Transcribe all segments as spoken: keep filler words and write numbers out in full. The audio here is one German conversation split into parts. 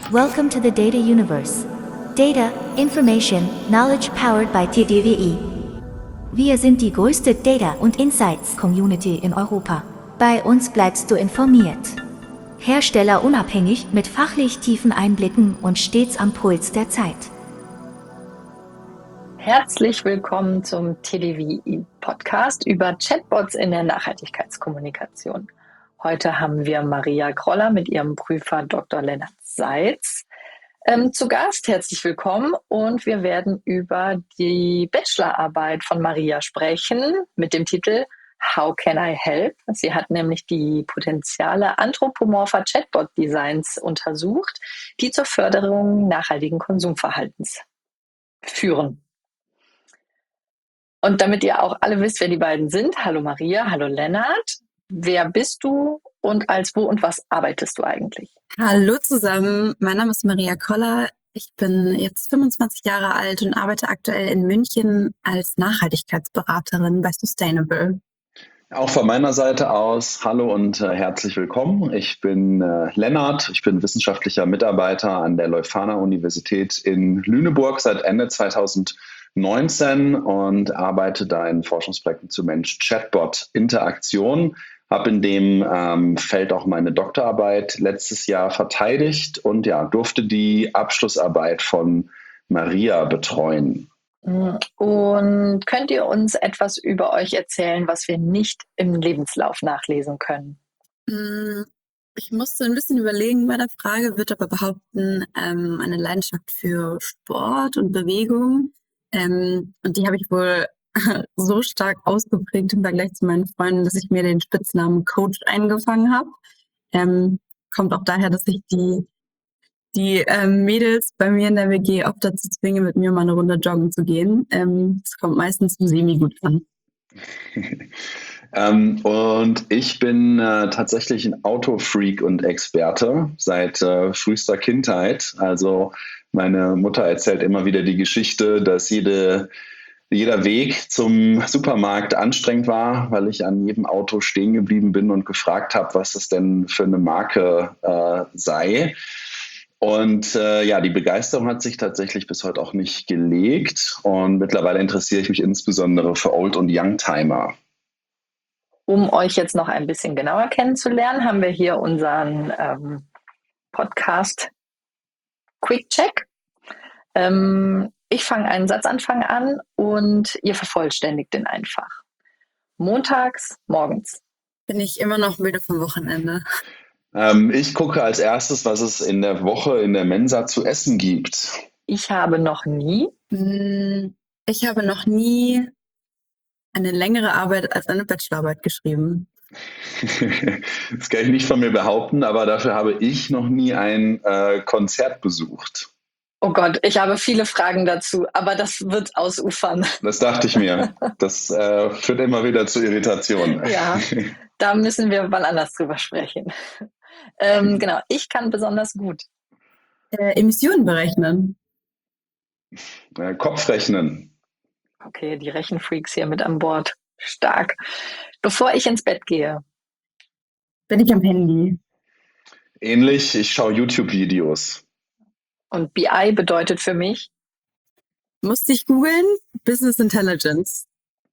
Welcome to the Data Universe. Data, Information, Knowledge powered by T D W I. Wir sind die größte Data- und Insights-Community in Europa. Bei uns bleibst du informiert. Herstellerunabhängig mit fachlich tiefen Einblicken und stets am Puls der Zeit. Herzlich willkommen zum T D W I-Podcast über Chatbots in der Nachhaltigkeitskommunikation. Heute haben wir Maria Kroller mit ihrem Prüfer Doktor Lennart Seitz ähm, zu Gast. Herzlich willkommen und wir werden über die Bachelorarbeit von Maria sprechen mit dem Titel How Can I Help? Sie hat nämlich die Potenziale anthropomorpher Chatbot-Designs untersucht, die zur Förderung nachhaltigen Konsumverhaltens führen. Und damit ihr auch alle wisst, wer die beiden sind, hallo Maria, hallo Lennart. Wer bist du und als wo und was arbeitest du eigentlich? Hallo zusammen, mein Name ist Maria Kroller. Ich bin jetzt fünfundzwanzig Jahre alt und arbeite aktuell in München als Nachhaltigkeitsberaterin bei Sustainable. Auch von meiner Seite aus, hallo und äh, herzlich willkommen. Ich bin äh, Lennart, ich bin wissenschaftlicher Mitarbeiter an der Leuphana-Universität in Lüneburg seit Ende zweitausendneunzehn und arbeite da in Forschungsprojekten zu Mensch-Chatbot-Interaktion. Habe in dem ähm, Feld auch meine Doktorarbeit letztes Jahr verteidigt und ja, durfte die Abschlussarbeit von Maria betreuen. Und könnt ihr uns etwas über euch erzählen, was wir nicht im Lebenslauf nachlesen können? Ich musste ein bisschen überlegen bei der Frage, würde aber behaupten, ähm, eine Leidenschaft für Sport und Bewegung. Ähm, und die habe ich wohl so stark ausgeprägt im Vergleich zu meinen Freunden, dass ich mir den Spitznamen Coach eingefangen habe. Ähm, kommt auch daher, dass ich die, die ähm, Mädels bei mir in der W G oft dazu zwinge, mit mir mal eine Runde joggen zu gehen. Ähm, das kommt meistens semi gut an. ähm, und ich bin äh, tatsächlich ein Autofreak und Experte seit äh, frühester Kindheit. Also meine Mutter erzählt immer wieder die Geschichte, dass jede jeder Weg zum Supermarkt anstrengend war, weil ich an jedem Auto stehen geblieben bin und gefragt habe, was es denn für eine Marke äh, sei. Und äh, ja, die Begeisterung hat sich tatsächlich bis heute auch nicht gelegt. Und mittlerweile interessiere ich mich insbesondere für Old- und Youngtimer. Um euch jetzt noch ein bisschen genauer kennenzulernen, haben wir hier unseren ähm, Podcast Quick Check. Ähm, ich fange einen Satzanfang an und ihr vervollständigt den einfach. Montags, morgens. Bin ich immer noch müde vom Wochenende. Ähm, ich gucke als erstes, was es in der Woche in der Mensa zu essen gibt. Ich habe noch nie. Ich habe noch nie eine längere Arbeit als eine Bachelorarbeit geschrieben. Das kann ich nicht von mir behaupten, aber dafür habe ich noch nie ein äh, Konzert besucht. Oh Gott, ich habe viele Fragen dazu, aber das wird ausufern. Das dachte ich mir. Das äh, führt immer wieder zu Irritationen. Ja, da müssen wir mal anders drüber sprechen. Ähm, genau, ich kann besonders gut. Äh, Emissionen berechnen. Äh, Kopfrechnen. Okay, die Rechenfreaks hier mit an Bord. Stark. Bevor ich ins Bett gehe. Bin ich am Handy. Ähnlich, ich schaue YouTube-Videos. Und B I bedeutet für mich? Musste ich googeln? Business Intelligence.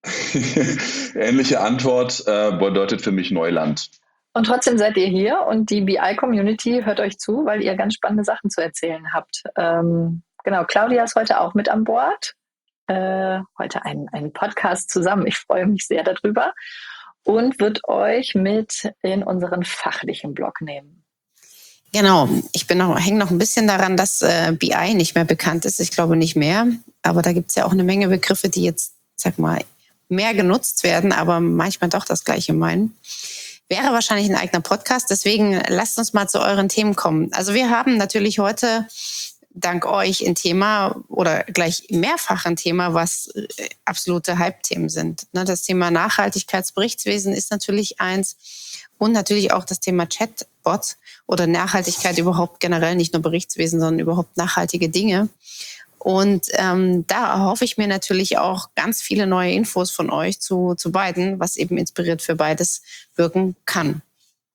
Ähnliche Antwort äh, bedeutet für mich Neuland. Und trotzdem seid ihr hier und die B I-Community hört euch zu, weil ihr ganz spannende Sachen zu erzählen habt. Ähm, genau, Claudia ist heute auch mit an Bord. Äh, heute einen, einen Podcast zusammen. Ich freue mich sehr darüber. Und wird euch mit in unseren fachlichen Blog nehmen. Genau, ich bin noch, hänge noch ein bisschen daran, dass äh, B I nicht mehr bekannt ist. Ich glaube nicht mehr. Aber da gibt es ja auch eine Menge Begriffe, die jetzt, sag mal, mehr genutzt werden, aber manchmal doch das Gleiche meinen. Wäre wahrscheinlich ein eigener Podcast. Deswegen lasst uns mal zu euren Themen kommen. Also wir haben natürlich heute dank euch ein Thema oder gleich mehrfach ein Thema, was äh, absolute Hype-Themen sind. Ne, das Thema Nachhaltigkeitsberichtswesen ist natürlich eins. Und natürlich auch das Thema Chatbot oder Nachhaltigkeit überhaupt generell, nicht nur Berichtswesen, sondern überhaupt nachhaltige Dinge. Und ähm, da erhoffe ich mir natürlich auch ganz viele neue Infos von euch zu, zu beiden, was eben inspiriert für beides wirken kann.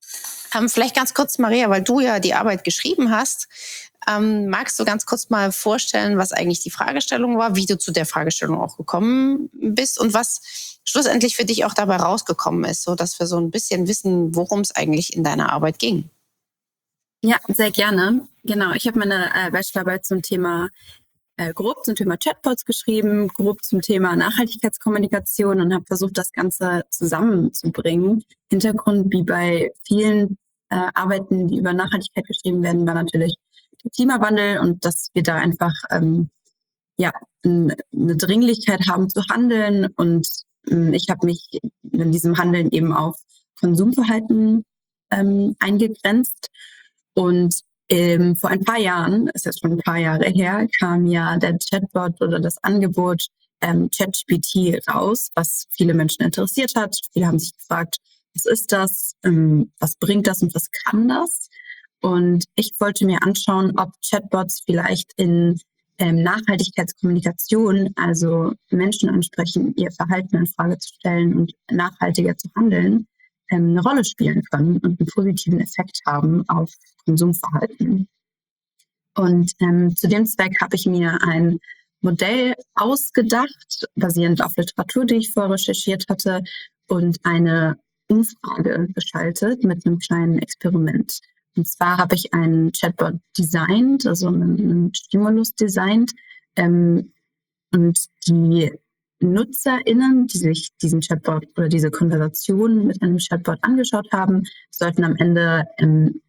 Ähm, vielleicht ganz kurz, Maria, weil du ja die Arbeit geschrieben hast, ähm, magst du ganz kurz mal vorstellen, was eigentlich die Fragestellung war, wie du zu der Fragestellung auch gekommen bist und was schlussendlich für dich auch dabei rausgekommen ist, so dass wir so ein bisschen wissen, worum es eigentlich in deiner Arbeit ging. Ja, sehr gerne. Genau, ich habe meine äh, Bachelorarbeit zum Thema äh, grob zum Thema Chatbots geschrieben, grob zum Thema Nachhaltigkeitskommunikation und habe versucht, das Ganze zusammenzubringen. Hintergrund, wie bei vielen äh, Arbeiten, die über Nachhaltigkeit geschrieben werden, war natürlich der Klimawandel und dass wir da einfach ähm, ja n- eine Dringlichkeit haben zu handeln. Und ähm, ich habe mich in diesem Handeln eben auf Konsumverhalten ähm, eingegrenzt. Und ähm, vor ein paar Jahren, ist jetzt schon ein paar Jahre her, kam ja der Chatbot oder das Angebot ähm, ChatGPT raus, was viele Menschen interessiert hat. Viele haben sich gefragt, was ist das, ähm, was bringt das und was kann das? Und ich wollte mir anschauen, ob Chatbots vielleicht in ähm, Nachhaltigkeitskommunikation, also Menschen ansprechen, ihr Verhalten in Frage zu stellen und nachhaltiger zu handeln, ähm, eine Rolle spielen können und einen positiven Effekt haben auf Konsumverhalten. Und ähm, zu dem Zweck habe ich mir ein Modell ausgedacht, basierend auf Literatur, die ich vorher recherchiert hatte, und eine Umfrage geschaltet mit einem kleinen Experiment. Und zwar habe ich einen Chatbot designt, also einen, einen Stimulus designt, ähm, und die NutzerInnen, die sich diesen Chatbot oder diese Konversation mit einem Chatbot angeschaut haben, sollten am Ende ähm,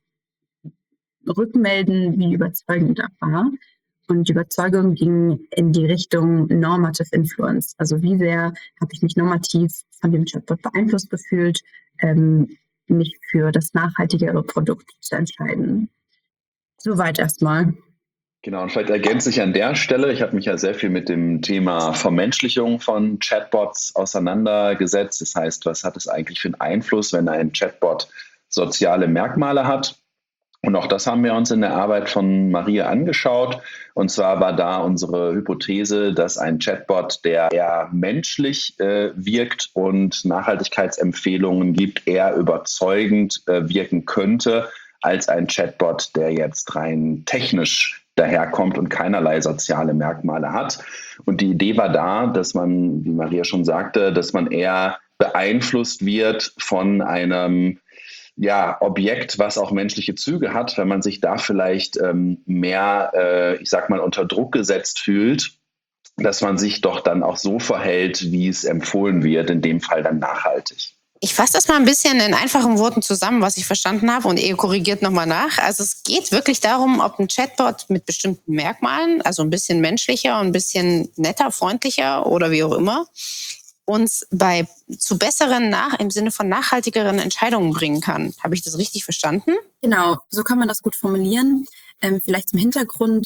rückmelden, wie überzeugend das war. Und die Überzeugung ging in die Richtung Normative Influence. Also wie sehr habe ich mich normativ von dem Chatbot beeinflusst gefühlt, ähm, mich für das nachhaltigere Produkt zu entscheiden. Soweit erstmal. Genau, und vielleicht ergänze ich an der Stelle, ich habe mich ja sehr viel mit dem Thema Vermenschlichung von Chatbots auseinandergesetzt. Das heißt, was hat es eigentlich für einen Einfluss, wenn ein Chatbot soziale Merkmale hat? Und auch das haben wir uns in der Arbeit von Maria angeschaut. Und zwar war da unsere Hypothese, dass ein Chatbot, der eher menschlich äh, wirkt und Nachhaltigkeitsempfehlungen gibt, eher überzeugend äh, wirken könnte als ein Chatbot, der jetzt rein technisch daherkommt und keinerlei soziale Merkmale hat. Und die Idee war da, dass man, wie Maria schon sagte, dass man eher beeinflusst wird von einem ja, Objekt, was auch menschliche Züge hat, wenn man sich da vielleicht ähm, mehr, äh, ich sag mal, unter Druck gesetzt fühlt, dass man sich doch dann auch so verhält, wie es empfohlen wird, in dem Fall dann nachhaltig. Ich fasse das mal ein bisschen in einfachen Worten zusammen, was ich verstanden habe, und ihr korrigiert nochmal nach. Also es geht wirklich darum, ob ein Chatbot mit bestimmten Merkmalen, also ein bisschen menschlicher und ein bisschen netter, freundlicher oder wie auch immer, uns bei zu besseren, nach, im Sinne von nachhaltigeren Entscheidungen bringen kann. Habe ich das richtig verstanden? Genau, so kann man das gut formulieren. Ähm, vielleicht zum Hintergrund,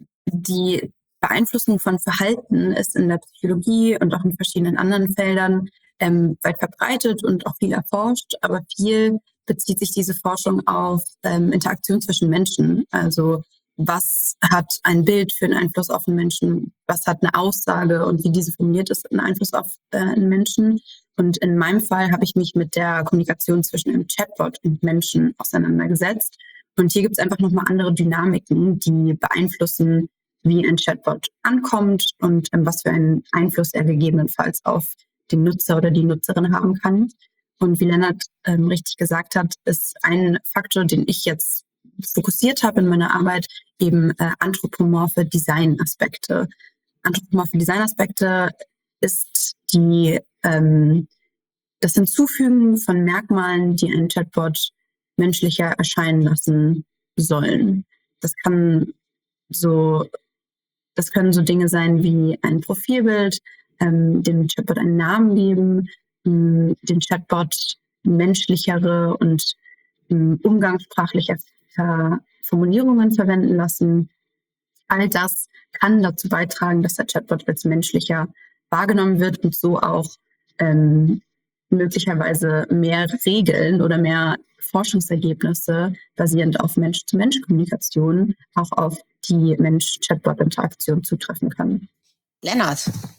die Beeinflussung von Verhalten ist in der Psychologie und auch in verschiedenen anderen Feldern ähm, weit verbreitet und auch viel erforscht, aber viel bezieht sich diese Forschung auf ähm, Interaktion zwischen Menschen. Also was hat ein Bild für einen Einfluss auf einen Menschen, was hat eine Aussage und wie diese formuliert ist, einen Einfluss auf äh, einen Menschen. Und in meinem Fall habe ich mich mit der Kommunikation zwischen einem Chatbot und Menschen auseinandergesetzt. Und hier gibt es einfach nochmal andere Dynamiken, die beeinflussen, wie ein Chatbot ankommt und ähm, was für einen Einfluss er gegebenenfalls auf den Nutzer oder die Nutzerin haben kann. Und wie Lennart ähm, richtig gesagt hat, ist ein Faktor, den ich jetzt fokussiert habe in meiner Arbeit, eben äh, anthropomorphe Designaspekte. Anthropomorphe Designaspekte ist die, ähm, das Hinzufügen von Merkmalen, die einen Chatbot menschlicher erscheinen lassen sollen. Das kann so, das können so Dinge sein wie ein Profilbild, ähm, dem Chatbot einen Namen geben, ähm, den Chatbot menschlichere und ähm, umgangssprachliche Ver- Formulierungen verwenden lassen. All das kann dazu beitragen, dass der Chatbot als menschlicher wahrgenommen wird und so auch ähm, möglicherweise mehr Regeln oder mehr Forschungsergebnisse basierend auf Mensch-zu-Mensch-Kommunikation auch auf die Mensch-Chatbot-Interaktion zutreffen können. Lennart,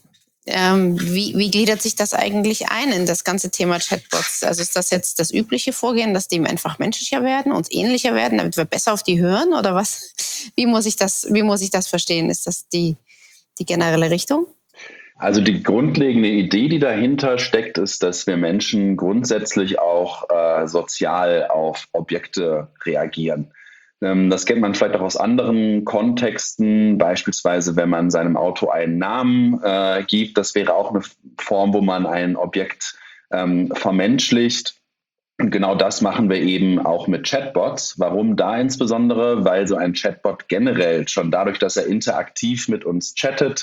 Ähm, wie, wie gliedert sich das eigentlich ein in das ganze Thema Chatbots? Also ist das jetzt das übliche Vorgehen, dass die einfach menschlicher werden, uns ähnlicher werden, damit wir besser auf die hören? Oder was? Wie muss ich das, wie muss ich das verstehen? Ist das die, die generelle Richtung? Also die grundlegende Idee, die dahinter steckt, ist, dass wir Menschen grundsätzlich auch äh, sozial auf Objekte reagieren. Ähm, das kennt man vielleicht auch aus anderen Kontexten, beispielsweise wenn man seinem Auto einen Namen äh, gibt. Das wäre auch eine Form, wo man ein Objekt ähm, vermenschlicht. Und genau das machen wir eben auch mit Chatbots. Warum da insbesondere? Weil so ein Chatbot generell schon dadurch, dass er interaktiv mit uns chattet,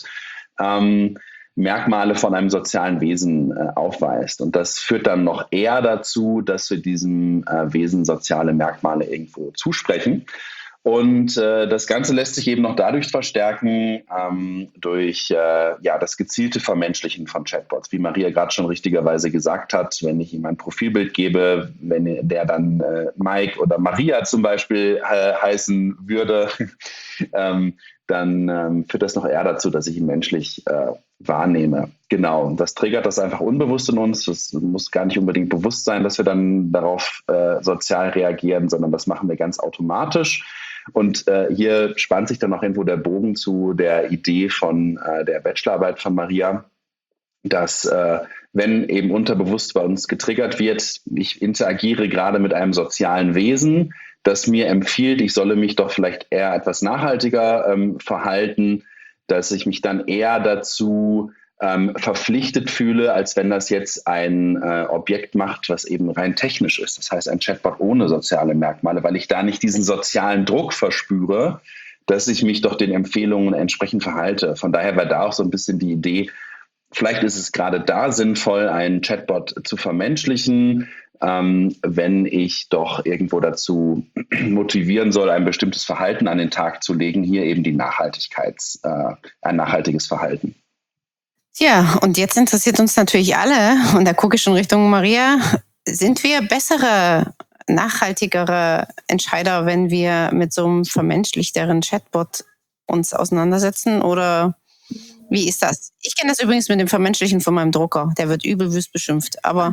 ähm, Merkmale von einem sozialen Wesen äh, aufweist. Und das führt dann noch eher dazu, dass wir diesem äh, Wesen soziale Merkmale irgendwo zusprechen. Und äh, das Ganze lässt sich eben noch dadurch verstärken, ähm, durch äh, ja, das gezielte Vermenschlichen von Chatbots. Wie Maria gerade schon richtigerweise gesagt hat, wenn ich ihm ein Profilbild gebe, wenn der dann äh, Mike oder Maria zum Beispiel äh, heißen würde, ähm, dann ähm, führt das noch eher dazu, dass ich ihn menschlich äh, wahrnehme. Genau, und das triggert das einfach unbewusst in uns. Das muss gar nicht unbedingt bewusst sein, dass wir dann darauf äh, sozial reagieren, sondern das machen wir ganz automatisch. Und äh, hier spannt sich dann auch irgendwo der Bogen zu der Idee von äh, der Bachelorarbeit von Maria, dass äh, wenn eben unterbewusst bei uns getriggert wird, ich interagiere gerade mit einem sozialen Wesen, das mir empfiehlt, ich solle mich doch vielleicht eher etwas nachhaltiger ähm, verhalten, dass ich mich dann eher dazu ähm, verpflichtet fühle, als wenn das jetzt ein äh, Objekt macht, was eben rein technisch ist. Das heißt, ein Chatbot ohne soziale Merkmale, weil ich da nicht diesen sozialen Druck verspüre, dass ich mich doch den Empfehlungen entsprechend verhalte. Von daher war da auch so ein bisschen die Idee, vielleicht ist es gerade da sinnvoll, einen Chatbot zu vermenschlichen, ähm, wenn ich doch irgendwo dazu motivieren soll, ein bestimmtes Verhalten an den Tag zu legen, hier eben die Nachhaltigkeits, äh, ein nachhaltiges Verhalten. Ja, und jetzt interessiert uns natürlich alle, und da gucke ich schon Richtung Maria, sind wir bessere, nachhaltigere Entscheider, wenn wir mit so einem vermenschlichteren Chatbot uns auseinandersetzen, oder wie ist das? Ich kenne das übrigens mit dem Vermenschlichen von meinem Drucker. Der wird übelwüst beschimpft, aber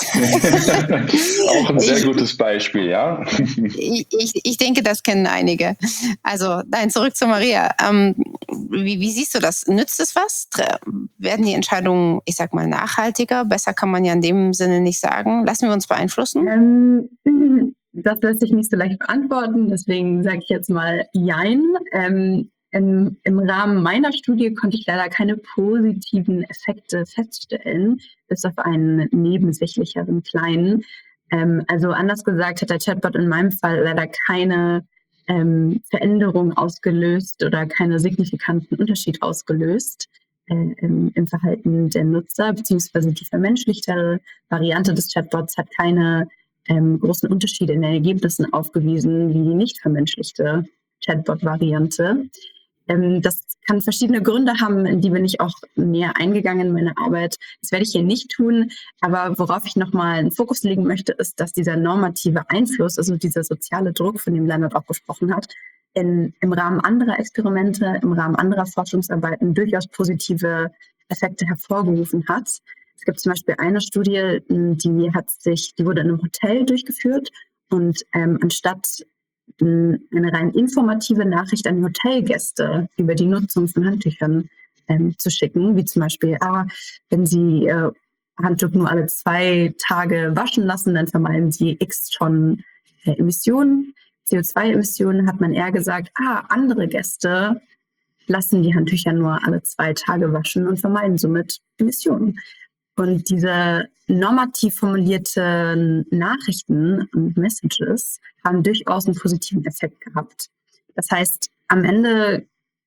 auch ein sehr ich, gutes Beispiel, ja. ich, ich, ich denke, das kennen einige. Also, nein, zurück zu Maria. Ähm, wie, wie siehst du das? Nützt es was? Werden die Entscheidungen, ich sag mal, nachhaltiger? Besser kann man ja in dem Sinne nicht sagen. Lassen wir uns beeinflussen? Ähm, das lässt sich nicht so leicht beantworten, deswegen sage ich jetzt mal Jein. Ähm, Im, Im Rahmen meiner Studie konnte ich leider keine positiven Effekte feststellen, bis auf einen nebensächlicheren kleinen. Ähm, also anders gesagt hat der Chatbot in meinem Fall leider keine ähm, Veränderung ausgelöst oder keinen signifikanten Unterschied ausgelöst äh, im, im Verhalten der Nutzer, beziehungsweise die vermenschlichte Variante des Chatbots hat keine ähm, großen Unterschiede in den Ergebnissen aufgewiesen, wie die nicht vermenschlichte Chatbot-Variante. Das kann verschiedene Gründe haben, in die bin ich auch näher eingegangen in meiner Arbeit. Das werde ich hier nicht tun, aber worauf ich nochmal einen Fokus legen möchte, ist, dass dieser normative Einfluss, also dieser soziale Druck, von dem Leonard auch gesprochen hat, in, im Rahmen anderer Experimente, im Rahmen anderer Forschungsarbeiten durchaus positive Effekte hervorgerufen hat. Es gibt zum Beispiel eine Studie, die hat sich, die wurde in einem Hotel durchgeführt und ähm, anstatt eine rein informative Nachricht an die Hotelgäste über die Nutzung von Handtüchern ähm, zu schicken, wie zum Beispiel, ah, wenn Sie Ihr Handtuch nur alle zwei Tage waschen lassen, dann vermeiden Sie x Tonnen äh, Emissionen, C O zwei Emissionen, hat man eher gesagt, ah, andere Gäste lassen die Handtücher nur alle zwei Tage waschen und vermeiden somit Emissionen. Und diese normativ formulierten Nachrichten und Messages haben durchaus einen positiven Effekt gehabt. Das heißt, am Ende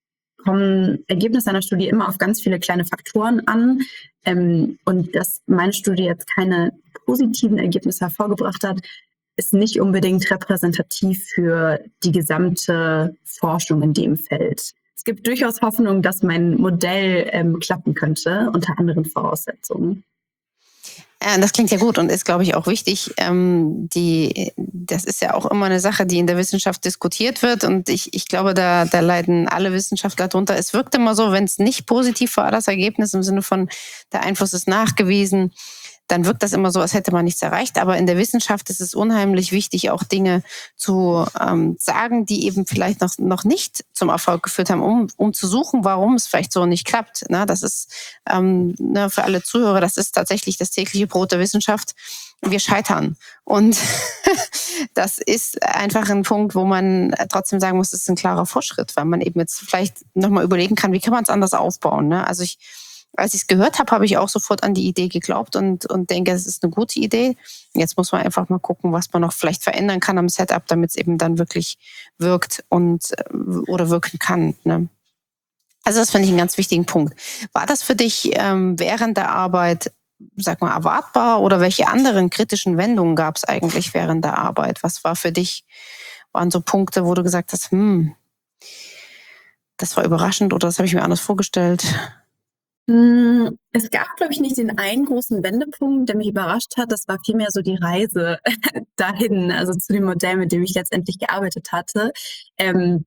kommen Ergebnisse einer Studie immer auf ganz viele kleine Faktoren an. Ähm, und dass meine Studie jetzt keine positiven Ergebnisse hervorgebracht hat, ist nicht unbedingt repräsentativ für die gesamte Forschung in dem Feld. Es gibt durchaus Hoffnung, dass mein Modell ähm, klappen könnte, unter anderen Voraussetzungen. Ja, das klingt ja gut und ist, glaube ich, auch wichtig. Ähm, die, das ist ja auch immer eine Sache, die in der Wissenschaft diskutiert wird. Und ich, ich glaube, da, da leiden alle Wissenschaftler drunter. Es wirkt immer so, wenn es nicht positiv war, das Ergebnis im Sinne von, der Einfluss ist nachgewiesen, dann wirkt das immer so, als hätte man nichts erreicht. Aber in der Wissenschaft ist es unheimlich wichtig, auch Dinge zu ähm, sagen, die eben vielleicht noch, noch nicht zum Erfolg geführt haben, um, um zu suchen, warum es vielleicht so nicht klappt. Na, das ist ähm, ne, für alle Zuhörer, das ist tatsächlich das tägliche Brot der Wissenschaft. Wir scheitern. Und das ist einfach ein Punkt, wo man trotzdem sagen muss, das ist ein klarer Fortschritt, weil man eben jetzt vielleicht nochmal überlegen kann, wie kann man es anders aufbauen. Ne? Also ich Als ich es gehört habe, habe ich auch sofort an die Idee geglaubt und, und denke, es ist eine gute Idee. Jetzt muss man einfach mal gucken, was man noch vielleicht verändern kann am Setup, damit es eben dann wirklich wirkt und oder wirken kann. Ne? Also das finde ich einen ganz wichtigen Punkt. War das für dich ähm, während der Arbeit, sag mal, erwartbar oder welche anderen kritischen Wendungen gab es eigentlich während der Arbeit? Was war für dich, waren so Punkte, wo du gesagt hast, hm, das war überraschend oder das habe ich mir anders vorgestellt? Es gab, glaube ich, nicht den einen großen Wendepunkt, der mich überrascht hat. Das war vielmehr so die Reise dahin, also zu dem Modell, mit dem ich letztendlich gearbeitet hatte. Ähm,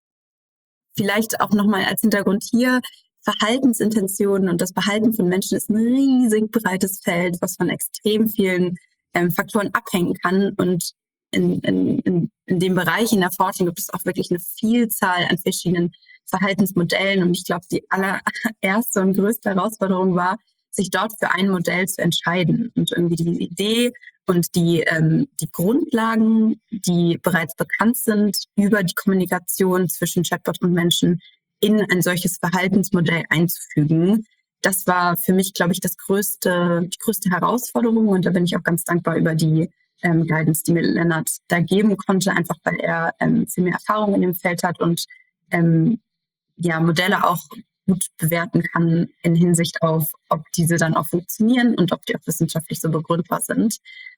vielleicht auch nochmal als Hintergrund hier, Verhaltensintentionen und das Verhalten von Menschen ist ein riesig breites Feld, was von extrem vielen ähm, Faktoren abhängen kann. Und in, in, in, in dem Bereich in der Forschung gibt es auch wirklich eine Vielzahl an verschiedenen Verhaltensmodellen. Und ich glaube, die allererste und größte Herausforderung war, sich dort für ein Modell zu entscheiden und irgendwie die Idee und die, ähm, die Grundlagen, die bereits bekannt sind, über die Kommunikation zwischen Chatbot und Menschen in ein solches Verhaltensmodell einzufügen. Das war für mich, glaube ich, das größte, die größte Herausforderung. Und da bin ich auch ganz dankbar über die ähm, Guidance, die mir Lennart da geben konnte, einfach weil er ähm, viel mehr Erfahrung in dem Feld hat und ähm, ja, Modelle auch gut bewerten kann in Hinsicht auf, ob diese dann auch funktionieren und ob die auch wissenschaftlich so begründbar sind.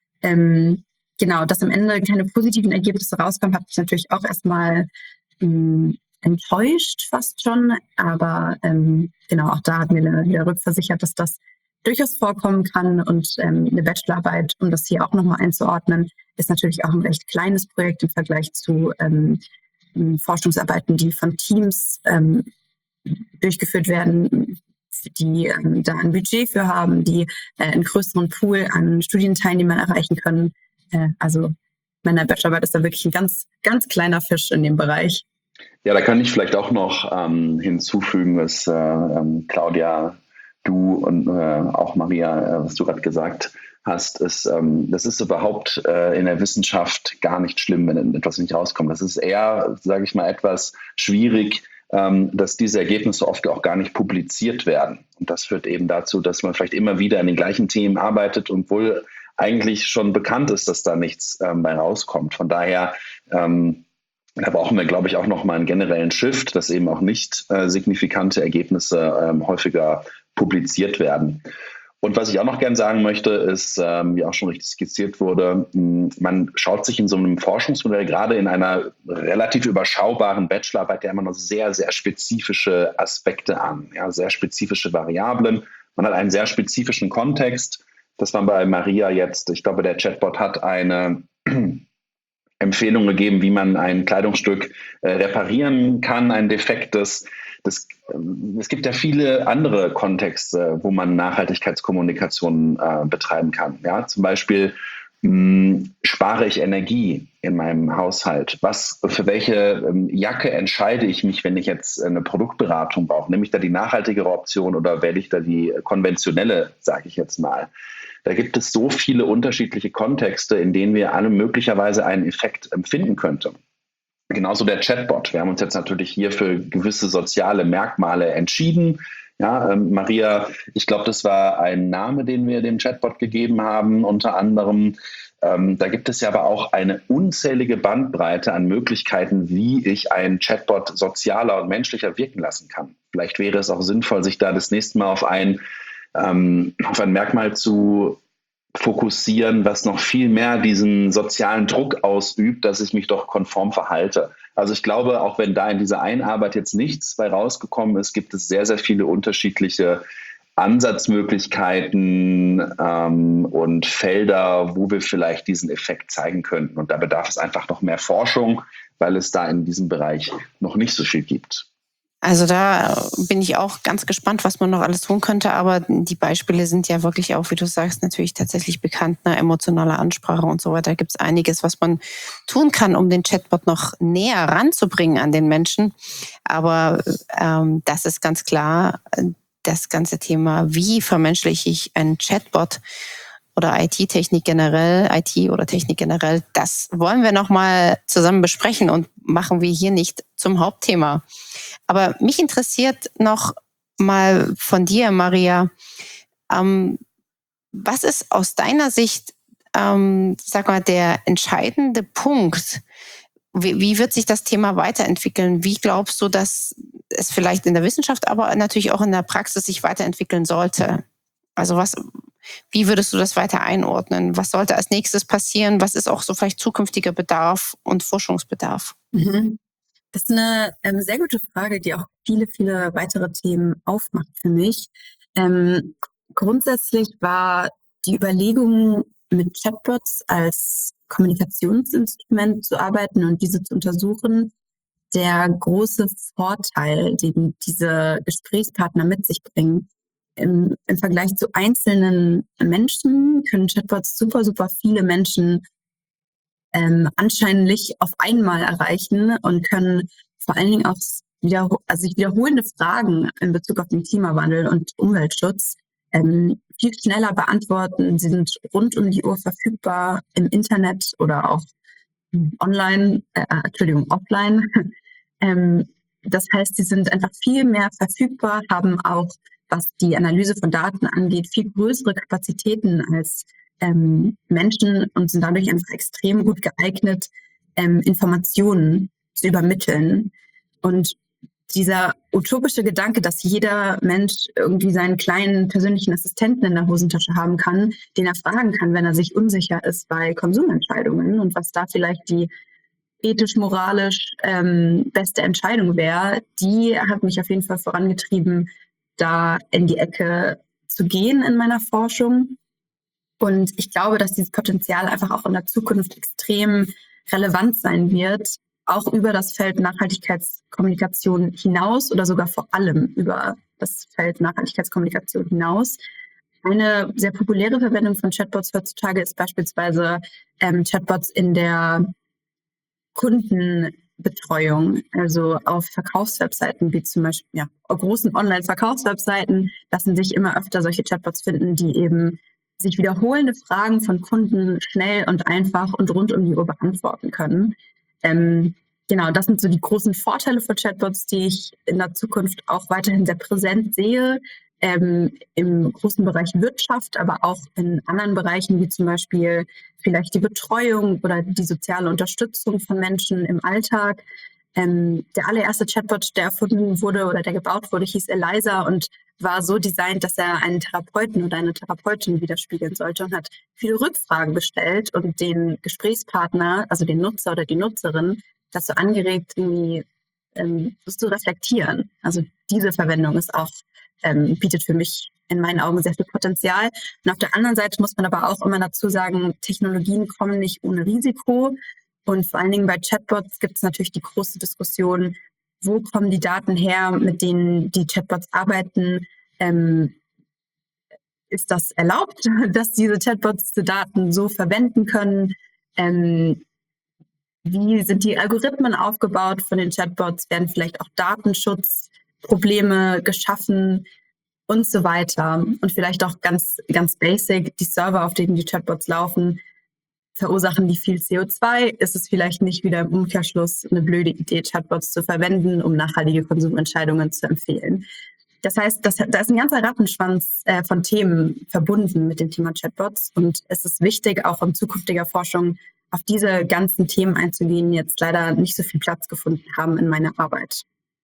Ähm, genau, dass am Ende keine positiven Ergebnisse rauskommen, hat mich natürlich auch erstmal ähm, enttäuscht fast schon, aber ähm, genau, auch da hat mir der, der rückversichert, dass das durchaus vorkommen kann und ähm, eine Bachelorarbeit, um das hier auch nochmal einzuordnen, ist natürlich auch ein recht kleines Projekt im Vergleich zu ähm, Forschungsarbeiten, die von Teams ähm, durchgeführt werden, die ähm, da ein Budget für haben, die äh, einen größeren Pool an Studienteilnehmern erreichen können. Äh, also meine Bachelorarbeit ist da wirklich ein ganz, ganz kleiner Fisch in dem Bereich. Ja, da kann ich vielleicht auch noch ähm, hinzufügen, was äh, ähm, Claudia, du und äh, auch Maria, äh, was du gerade gesagt hast, ist, ähm, das ist überhaupt äh, in der Wissenschaft gar nicht schlimm, wenn etwas nicht rauskommt. Das ist eher, sage ich mal, etwas schwierig, ähm, dass diese Ergebnisse oft auch gar nicht publiziert werden. Und das führt eben dazu, dass man vielleicht immer wieder an den gleichen Themen arbeitet, obwohl eigentlich schon bekannt ist, dass da nichts ähm, bei rauskommt. Von daher ähm, da brauchen wir, glaube ich, auch noch mal einen generellen Shift, dass eben auch nicht äh, signifikante Ergebnisse ähm, häufiger publiziert werden. Und was ich auch noch gerne sagen möchte, ist, ähm, wie auch schon richtig skizziert wurde, mh, man schaut sich in so einem Forschungsmodell gerade in einer relativ überschaubaren Bachelorarbeit ja immer noch sehr, sehr spezifische Aspekte an, ja, sehr spezifische Variablen. Man hat einen sehr spezifischen Kontext. Das war bei Maria jetzt, ich glaube, der Chatbot hat eine Empfehlung gegeben, wie man ein Kleidungsstück äh, reparieren kann, ein defektes. Das, äh, es gibt ja viele andere Kontexte, wo man Nachhaltigkeitskommunikation äh, betreiben kann. Ja, zum Beispiel mh, spare ich Energie in meinem Haushalt? Was, für welche ähm, Jacke entscheide ich mich, wenn ich jetzt eine Produktberatung brauche? Nehme ich da die nachhaltigere Option oder wähle ich da die konventionelle, sage ich jetzt mal? Da gibt es so viele unterschiedliche Kontexte, in denen wir alle möglicherweise einen Effekt empfinden könnten. Genauso der Chatbot. Wir haben uns jetzt natürlich hier für gewisse soziale Merkmale entschieden. Ja, ähm, Maria, ich glaube, das war ein Name, den wir dem Chatbot gegeben haben, unter anderem. Ähm, da gibt es ja aber auch eine unzählige Bandbreite an Möglichkeiten, wie ich einen Chatbot sozialer und menschlicher wirken lassen kann. Vielleicht wäre es auch sinnvoll, sich da das nächste Mal auf ein Ähm, auf ein Merkmal zu fokussieren, was noch viel mehr diesen sozialen Druck ausübt, dass ich mich doch konform verhalte. Also ich glaube, auch wenn da in dieser Einarbeit jetzt nichts bei rausgekommen ist, gibt es sehr, sehr viele unterschiedliche Ansatzmöglichkeiten ähm, und Felder, wo wir vielleicht diesen Effekt zeigen könnten. Und da bedarf es einfach noch mehr Forschung, weil es da in diesem Bereich noch nicht so viel gibt. Also da bin ich auch ganz gespannt, was man noch alles tun könnte. Aber die Beispiele sind ja wirklich auch, wie du sagst, natürlich tatsächlich bekannt, ne? Emotionale Ansprache und so weiter. Da gibt es einiges, was man tun kann, um den Chatbot noch näher ranzubringen an den Menschen. Aber ähm, das ist ganz klar, das ganze Thema, wie vermenschliche ich einen Chatbot oder I T-Technik generell, I T oder Technik generell, das wollen wir nochmal zusammen besprechen und machen wir hier nicht zum Hauptthema. Aber mich interessiert noch mal von dir, Maria, ähm, was ist aus deiner Sicht, ähm, sag mal, der entscheidende Punkt? Wie, wie wird sich das Thema weiterentwickeln? Wie glaubst du, dass es vielleicht in der Wissenschaft, aber natürlich auch in der Praxis sich weiterentwickeln sollte? Also was, wie würdest du das weiter einordnen? Was sollte als nächstes passieren? Was ist auch so vielleicht zukünftiger Bedarf und Forschungsbedarf? Mhm. Das ist eine ähm, sehr gute Frage, die auch viele, viele weitere Themen aufmacht für mich. Ähm, grundsätzlich war die Überlegung, mit Chatbots als Kommunikationsinstrument zu arbeiten und diese zu untersuchen, der große Vorteil, den diese Gesprächspartner mit sich bringen. Im, im Vergleich zu einzelnen Menschen können Chatbots super, super viele Menschen ähm, anscheinend auf einmal erreichen und können vor allen Dingen auch wieder, also sich wiederholende Fragen in Bezug auf den Klimawandel und Umweltschutz ähm, viel schneller beantworten. Sie sind rund um die Uhr verfügbar im Internet oder auch online, äh, Entschuldigung, offline. ähm, das heißt, sie sind einfach viel mehr verfügbar, haben auch, was die Analyse von Daten angeht, viel größere Kapazitäten als ähm, Menschen und sind dadurch einfach extrem gut geeignet, ähm, Informationen zu übermitteln. Und dieser utopische Gedanke, dass jeder Mensch irgendwie seinen kleinen persönlichen Assistenten in der Hosentasche haben kann, den er fragen kann, wenn er sich unsicher ist bei Konsumentscheidungen und was da vielleicht die ethisch, moralisch ähm, beste Entscheidung wäre, die hat mich auf jeden Fall vorangetrieben, da in die Ecke zu gehen in meiner Forschung. Und ich glaube, dass dieses Potenzial einfach auch in der Zukunft extrem relevant sein wird, auch über das Feld Nachhaltigkeitskommunikation hinaus oder sogar vor allem über das Feld Nachhaltigkeitskommunikation hinaus. Eine sehr populäre Verwendung von Chatbots heutzutage ist beispielsweise ähm, Chatbots in der Kundenbetreuung, also auf Verkaufswebseiten wie zum Beispiel, ja, auf großen Online-Verkaufswebseiten lassen sich immer öfter solche Chatbots finden, die eben sich wiederholende Fragen von Kunden schnell und einfach und rund um die Uhr beantworten können. Ähm, genau, das sind so die großen Vorteile von Chatbots, die ich in der Zukunft auch weiterhin sehr präsent sehe, ähm, im großen Bereich Wirtschaft, aber auch in anderen Bereichen wie zum Beispiel vielleicht die Betreuung oder die soziale Unterstützung von Menschen im Alltag. Ähm, der allererste Chatbot, der erfunden wurde oder der gebaut wurde, hieß Eliza und war so designt, dass er einen Therapeuten oder eine Therapeutin widerspiegeln sollte und hat viele Rückfragen gestellt und den Gesprächspartner, also den Nutzer oder die Nutzerin, dazu angeregt, irgendwie ähm, das zu reflektieren. Also diese Verwendung ist auch, ähm, bietet für mich in meinen Augen sehr viel Potenzial. Und auf der anderen Seite muss man aber auch immer dazu sagen, Technologien kommen nicht ohne Risiko. Und vor allen Dingen bei Chatbots gibt es natürlich die große Diskussion, wo kommen die Daten her, mit denen die Chatbots arbeiten? Ähm, ist das erlaubt, dass diese Chatbots die Daten so verwenden können? Ähm, wie sind die Algorithmen aufgebaut von den Chatbots? Werden vielleicht auch Datenschutzprobleme geschaffen und so weiter? Und vielleicht auch ganz, ganz basic, die Server, auf denen die Chatbots laufen, verursachen die viel C O zwei? Ist es vielleicht nicht wieder im Umkehrschluss eine blöde Idee, Chatbots zu verwenden, um nachhaltige Konsumentscheidungen zu empfehlen? Das heißt, das, da ist ein ganzer Rattenschwanz äh, von Themen verbunden mit dem Thema Chatbots. Und es ist wichtig, auch in zukünftiger Forschung auf diese ganzen Themen einzugehen, die jetzt leider nicht so viel Platz gefunden haben in meiner Arbeit.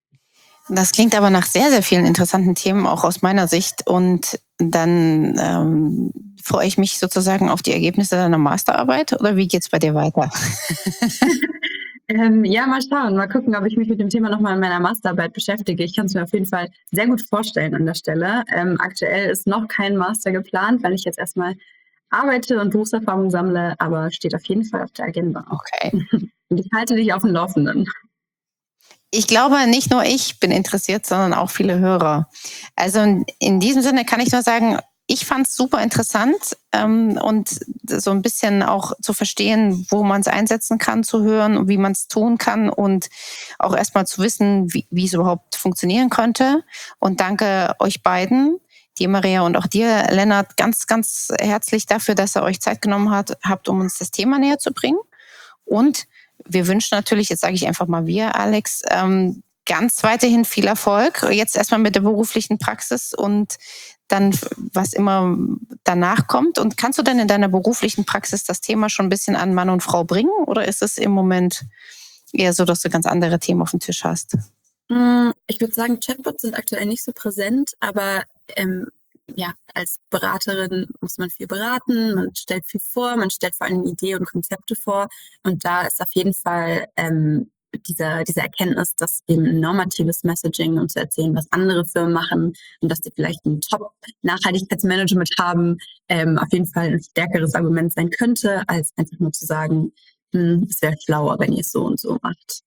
Das klingt aber nach sehr, sehr vielen interessanten Themen, auch aus meiner Sicht. Und dann ähm, freue ich mich sozusagen auf die Ergebnisse deiner Masterarbeit. Oder wie geht's bei dir weiter? Ähm, ja, mal schauen, mal gucken, ob ich mich mit dem Thema nochmal in meiner Masterarbeit beschäftige. Ich kann es mir auf jeden Fall sehr gut vorstellen an der Stelle. Ähm, aktuell ist noch kein Master geplant, weil ich jetzt erstmal arbeite und Berufserfahrung sammle, aber steht auf jeden Fall auf der Agenda. Okay. Und ich halte dich auf dem Laufenden. Ich glaube, nicht nur ich bin interessiert, sondern auch viele Hörer. Also in, in diesem Sinne kann ich nur sagen, ich fand es super interessant ähm, und so ein bisschen auch zu verstehen, wo man es einsetzen kann, zu hören und wie man es tun kann und auch erstmal zu wissen, wie, wie es überhaupt funktionieren könnte. Und danke euch beiden, dir Maria und auch dir, Lennart, ganz, ganz herzlich dafür, dass ihr euch Zeit genommen hat, habt, um uns das Thema näher zu bringen. Und wir wünschen natürlich, jetzt sage ich einfach mal wir, Alex, ähm, ganz weiterhin viel Erfolg. Jetzt erstmal mit der beruflichen Praxis und dann, was immer danach kommt. Und kannst du denn in deiner beruflichen Praxis das Thema schon ein bisschen an Mann und Frau bringen? Oder ist es im Moment eher so, dass du ganz andere Themen auf dem Tisch hast? Ich würde sagen, Chatbots sind aktuell nicht so präsent, aber ähm, ja, als Beraterin muss man viel beraten, man stellt viel vor, man stellt vor allem Ideen und Konzepte vor. Und da ist auf jeden Fall ähm, diese, diese Erkenntnis, dass eben normatives Messaging, um zu erzählen, was andere Firmen machen und dass die vielleicht ein Top-Nachhaltigkeitsmanagement haben, ähm, auf jeden Fall ein stärkeres Argument sein könnte, als einfach nur zu sagen, hm, es wäre schlauer, wenn ihr es so und so macht.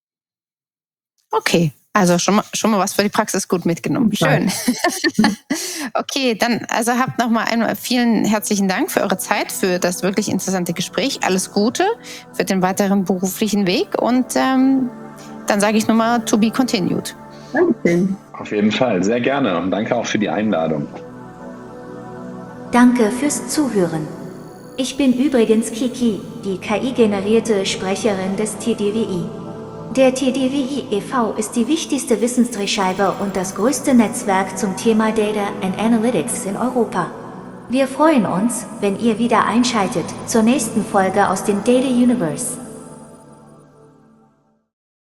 Okay, also schon mal, schon mal was für die Praxis gut mitgenommen. Schön. Okay, dann also habt nochmal einmal vielen herzlichen Dank für eure Zeit, für das wirklich interessante Gespräch. Alles Gute für den weiteren beruflichen Weg und ähm, dann sage ich nochmal to be continued. Danke. Auf jeden Fall, sehr gerne und danke auch für die Einladung. Danke fürs Zuhören. Ich bin übrigens Kiki, die K I-generierte Sprecherin des T D W I. Der T D W I e V ist die wichtigste Wissensdrehscheibe und das größte Netzwerk zum Thema Data and Analytics in Europa. Wir freuen uns, wenn ihr wieder einschaltet zur nächsten Folge aus dem Data Universe.